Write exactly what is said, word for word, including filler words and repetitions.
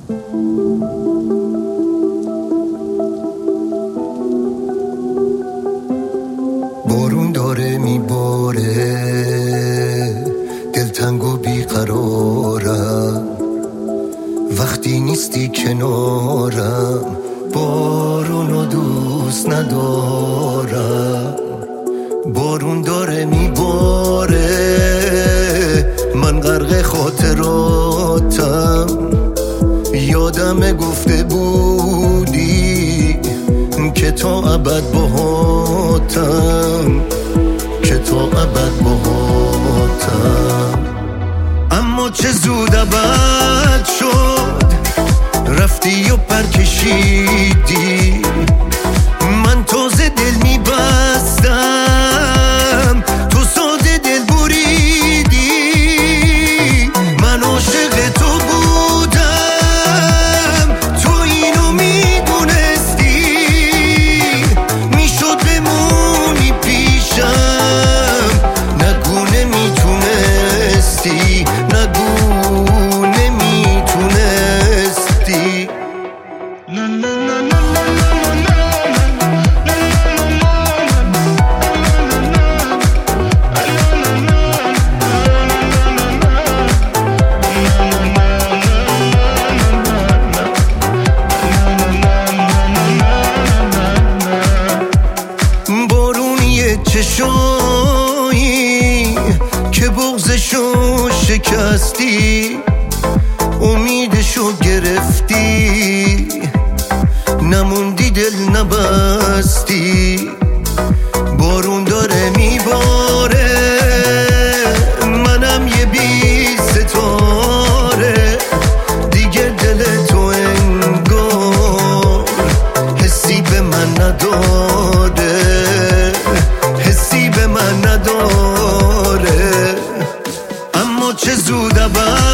بارون داره میباره، دلتنگ و بیقرارم، وقتی نیستی کنارم بارونو دوست ندارم. بارون داره میباره، من غرق خاطراتم، یادم گفته بودی که تا ابد باهاتم، که تا ابد باهاتم. اما چه زود ابد شد، رفتی و پرکشیدی، من تازه دل میبستم، تو ساده دل بریدی. من عاشق تو بودم، تو اینو میدونستی، میشد بمونی پیشم، نگو نمیتونستی، نگو نمیتونستی. بارونی چشایی که بغضشو شکستی، امیدشو گرفتی، نموندی دل نبستی. بارون داره میباره، منم یه بی ستاره، دیگه دل تو انگار حسی به من نداره، حسی به من نداره. اما چه زود ابد